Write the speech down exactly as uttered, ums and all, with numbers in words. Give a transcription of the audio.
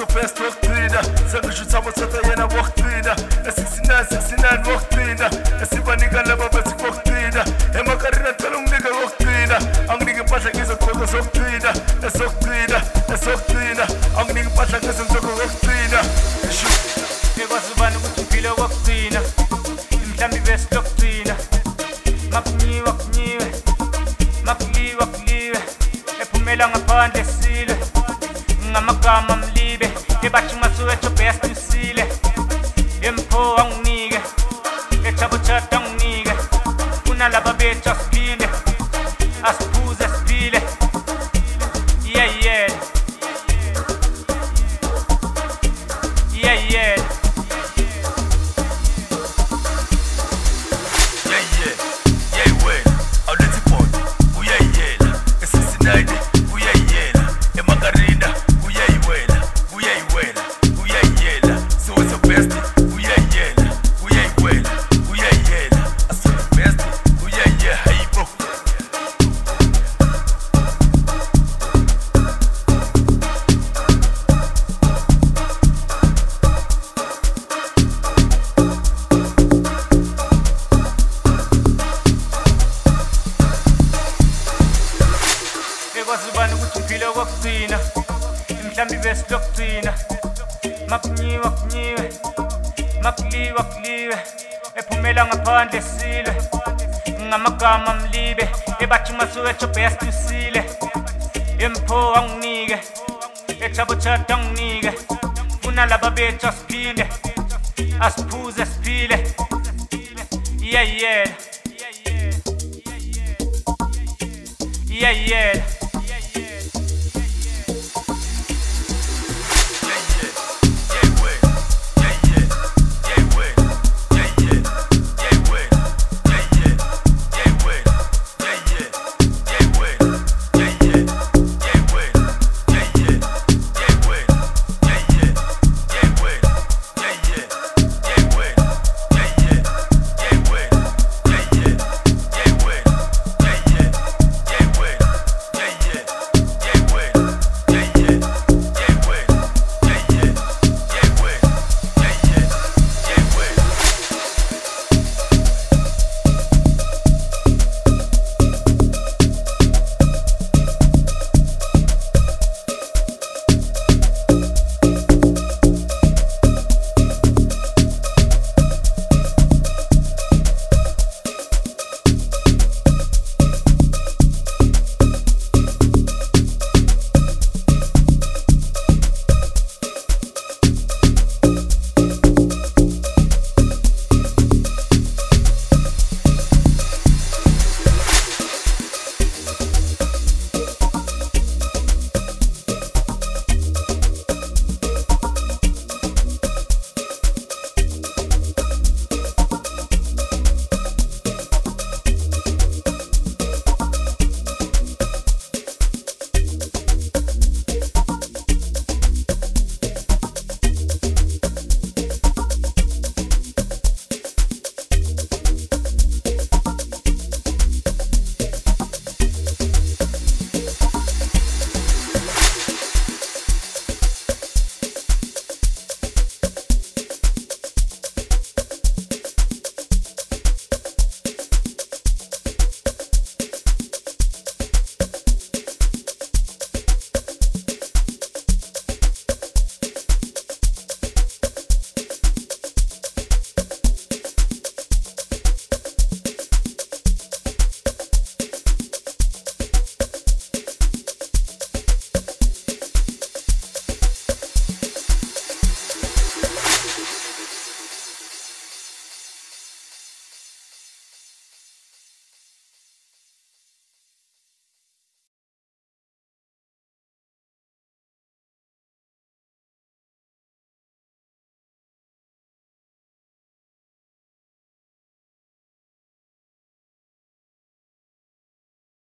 best wokugcina sengisho uthamo thatha yena wokugcina e-sixty-nine sixty-nine wokugcina esibanika laba bethi wokugcina emakarina ngicela unginike wokugcina anginike impahla ngizogqoka sokugcina esokugcina esokugcina anginike impahla ngizogqoka wokugcina bekwazi ubani ukuthi uphile wokugcina mhlambi best wokugcina makunyiwa kunyiwe makuliwa kuliwe ephumela ngaphandle sile ngamagama mlibe ebathi masuwetho best usile empho anginike ethabo chat anginike kunalaba bethu asiphile asiphuze siphile yeah yeah yeah yeah bekwazi ubani ukuthi uphile wokugcina mhlambi best lokugcina makunyiwa kunyiwe makuliwa kuliwe ephumela ngaphandle sile ngamagama mlibe ebathi masuwetho best usile empho anginike ethabo chat anginike kunalaba bethu asiphile asiphuze siphile yeah yeah yeah yeah